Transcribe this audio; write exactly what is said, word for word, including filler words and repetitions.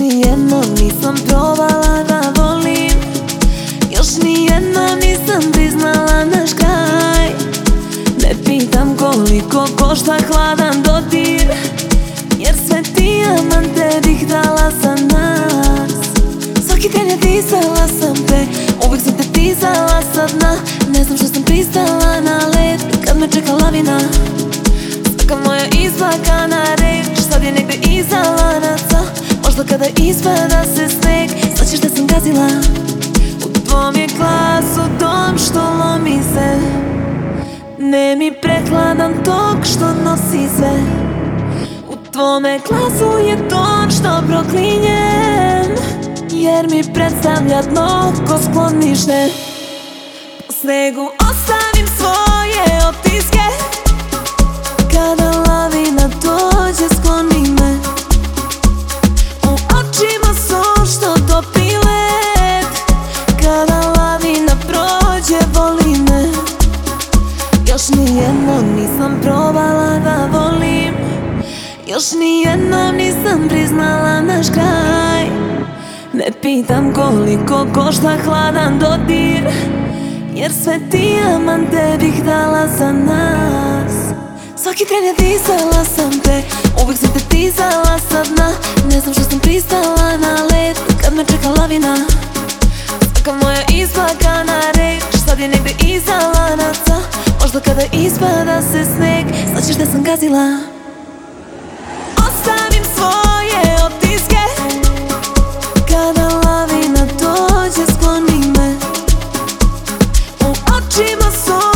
nijednom nisam probala da volim, još nijednom nisam priznala naš kraj. Ne pitam koliko košta hladan dodir, jer sve dijamante bih dala za nas. Svaki tren je disala sam te, uvijek sam te tizala sa dna. Ne znam što sam pristala na led kad me čeka lavina. Svaka moja izplakana reč sad je negde iza lanaca. Možda kada ispada se sneg značiš da sam gazila. U tvom je glasu dom što lomi se, ne mi prekladan tok što nosi sve. U tvome glasu je ton što proklinjem, jer mi predstavlja dno ko sklonište. Po snegu ostavim svoje otiske, kada lavina dođe skloni me. U očima su što topi led, kada lavina prođe voli me. Još nijednom nisam probala da volim, još nijednom nisam priznala naš kraj. Ne pitam koliko košta hladan dodir, jer sve dijamante bih dala za nas. Svaki tren je disala sam te, uvijek sam te tizala sa dna. Ne znam što sam pristala na led kad me čeka lavina. Svaka moja isplakana reč sad je negde iza lanaca. Možda kada ispada se sneg značiš da sam gazila. Ostavim svoje otiske, kada lavina dođe skloni me. U očima su